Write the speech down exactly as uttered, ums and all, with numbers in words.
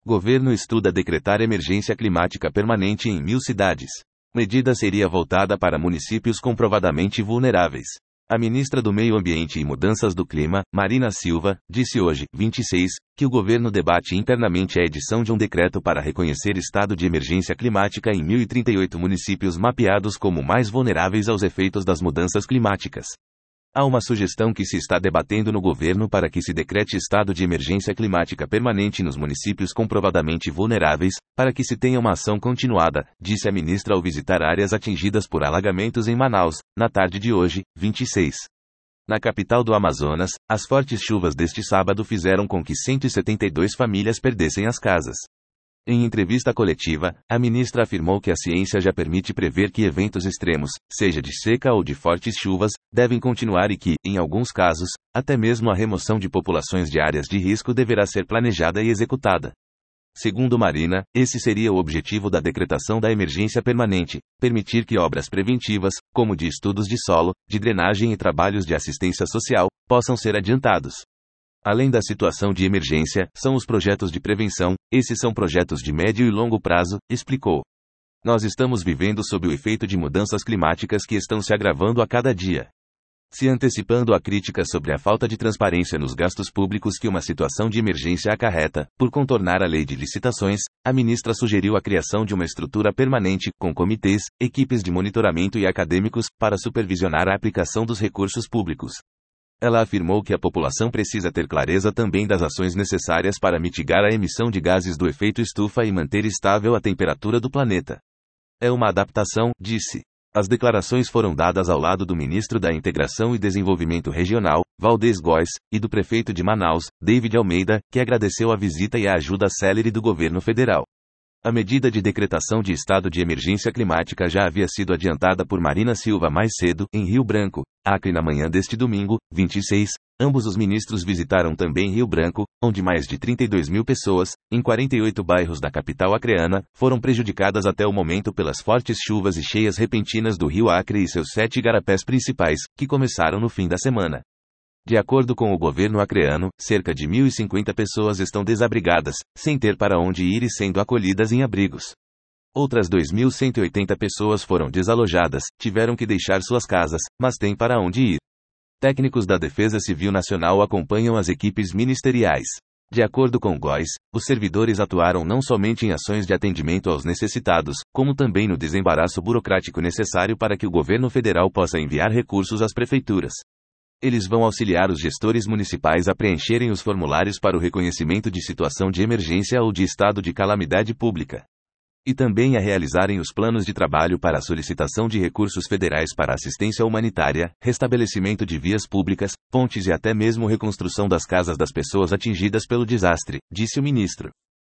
Governo estuda decretar emergência climática permanente em mil cidades. Medida seria voltada para municípios comprovadamente vulneráveis. A ministra do Meio Ambiente e Mudanças do Clima, Marina Silva, disse hoje, vinte e seis, que o governo debate internamente a edição de um decreto para reconhecer estado de emergência climática em mil e trinta e oito municípios mapeados como mais vulneráveis aos efeitos das mudanças climáticas. Há uma sugestão que se está debatendo no governo para que se decrete estado de emergência climática permanente nos municípios comprovadamente vulneráveis, para que se tenha uma ação continuada, disse a ministra ao visitar áreas atingidas por alagamentos em Manaus, na tarde de hoje, vinte e seis. Na capital do Amazonas, as fortes chuvas deste sábado fizeram com que cento e setenta e duas famílias perdessem as casas. Em entrevista coletiva, a ministra afirmou que a ciência já permite prever que eventos extremos, seja de seca ou de fortes chuvas, devem continuar e que, em alguns casos, até mesmo a remoção de populações de áreas de risco deverá ser planejada e executada. Segundo Marina, esse seria o objetivo da decretação da emergência permanente, permitir que obras preventivas, como de estudos de solo, de drenagem e trabalhos de assistência social, possam ser adiantados. Além da situação de emergência, são os projetos de prevenção, esses são projetos de médio e longo prazo, explicou. Nós estamos vivendo sob o efeito de mudanças climáticas que estão se agravando a cada dia. Se antecipando a crítica sobre a falta de transparência nos gastos públicos que uma situação de emergência acarreta, por contornar a lei de licitações, a ministra sugeriu a criação de uma estrutura permanente, com comitês, equipes de monitoramento e acadêmicos, para supervisionar a aplicação dos recursos públicos. Ela afirmou que a população precisa ter clareza também das ações necessárias para mitigar a emissão de gases do efeito estufa e manter estável a temperatura do planeta. É uma adaptação, disse. As declarações foram dadas ao lado do ministro da Integração e Desenvolvimento Regional, Valdez Góes, e do prefeito de Manaus, David Almeida, que agradeceu a visita e a ajuda célere do governo federal. A medida de decretação de estado de emergência climática já havia sido adiantada por Marina Silva mais cedo, em Rio Branco, Acre na manhã deste domingo, vinte e seis, ambos os ministros visitaram também Rio Branco, onde mais de trinta e dois mil pessoas, em quarenta e oito bairros da capital acreana, foram prejudicadas até o momento pelas fortes chuvas e cheias repentinas do rio Acre e seus sete igarapés principais, que começaram no fim da semana. De acordo com o governo acreano, cerca de mil e cinquenta pessoas estão desabrigadas, sem ter para onde ir e sendo acolhidas em abrigos. Outras dois mil cento e oitenta pessoas foram desalojadas, tiveram que deixar suas casas, mas têm para onde ir. Técnicos da Defesa Civil Nacional acompanham as equipes ministeriais. De acordo com Góes, os servidores atuaram não somente em ações de atendimento aos necessitados, como também no desembaraço burocrático necessário para que o governo federal possa enviar recursos às prefeituras. Eles vão auxiliar os gestores municipais a preencherem os formulários para o reconhecimento de situação de emergência ou de estado de calamidade pública. E também a realizarem os planos de trabalho para a solicitação de recursos federais para assistência humanitária, restabelecimento de vias públicas, pontes e até mesmo reconstrução das casas das pessoas atingidas pelo desastre, disse o ministro.